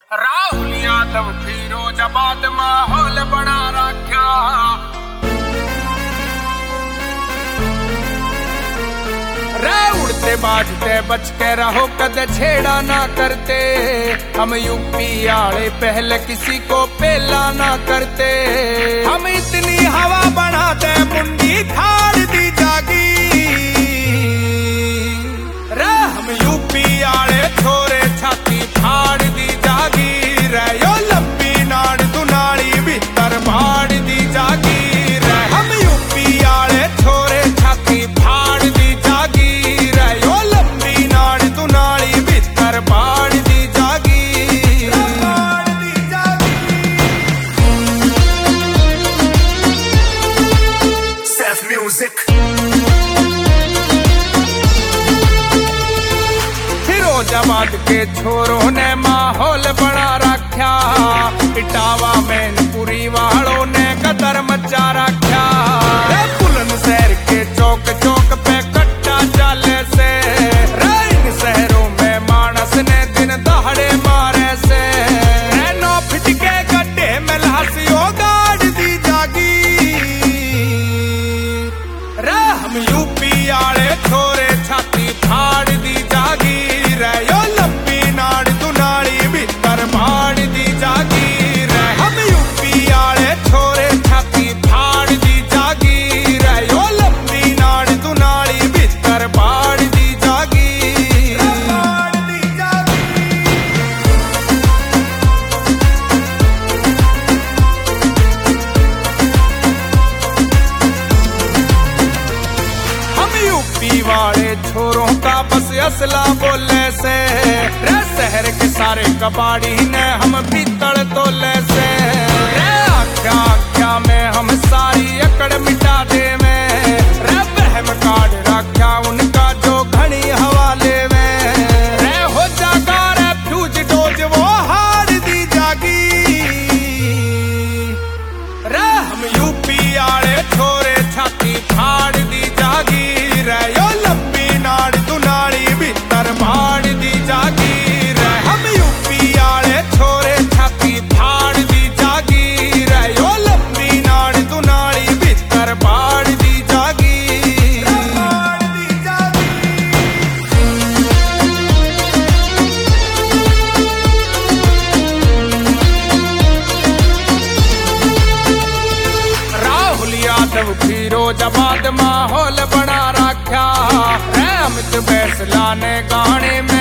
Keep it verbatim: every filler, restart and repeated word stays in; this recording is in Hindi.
राहुल यादव फिरोजाबाद माहौल बना रखा। रे उड़ते बाजते बच के रहो, कद छेड़ा ना करते। हम यूपी आले पहले किसी को पेला ना करते। हम इतनी हवा बनाते मुंडी खाड़ दी जागी। रे हम यूपी आले छोरे छाती फाड़ दी जागी। रे यो लंबी नाड़ दुनाली भीतर फाड़ दी जागी। रे हम यूपी आले छोरे छाती फाड़ दी जागी। रे यो लंबी नाड़ दुनाली भीतर फाड़ दी जागी। फाड़ दी जागी। Self music। फिरोजाबाद के छोरों ने माहौल बना रखा। इटावा में पूरी वालों ने कदर मचा रखा। बुलंदशहर के चौक चौक पे कट्टा चाले से। इन शहरों में मानस ने दिन दहाड़े मारे से। नौ फिट के गड्ढे में लाशियों गाड़ दी जागी। रे हम यूपी आले छोरे छाती फाड़ दी जागी। रे यो लंबी नाड़ दुनाली भीतर फाड़ दी जागी। रे हम यूपी आले छोरे छाती फाड़ दी जागी। रे यो लंबी नाड़ दुनाली भीतर फाड़ दी जागी। फाड़ दी जागी। हम यूपी वाले छोरों का बस असला बोले से। रे शहर के सारे कबाड़ी ने हम पीतल तोले से। रे आख्या आख्या में हम सारी अकड़ मिटा दे में। रे बहम काट रखा उनका जो घनी हवाले में। रे हो जागा रे फ्यूज डोज वो हार दी जागी। रे हम यूपी आले छोरे छाती फाड़ दी जागी। रे यो लंबी नाड़ दुनाली भीतर फाड़ दी जागी। रे हम यूपी आले छोरे छाती फाड़ दी जागी। रे यो लंबी नाड़ दुनाली भीतर फाड़ दी जागी। फाड़ दी जागी। राहुल यादव फिरोजाबाद माहौल बना रखा। अमित फैसला ने गाने में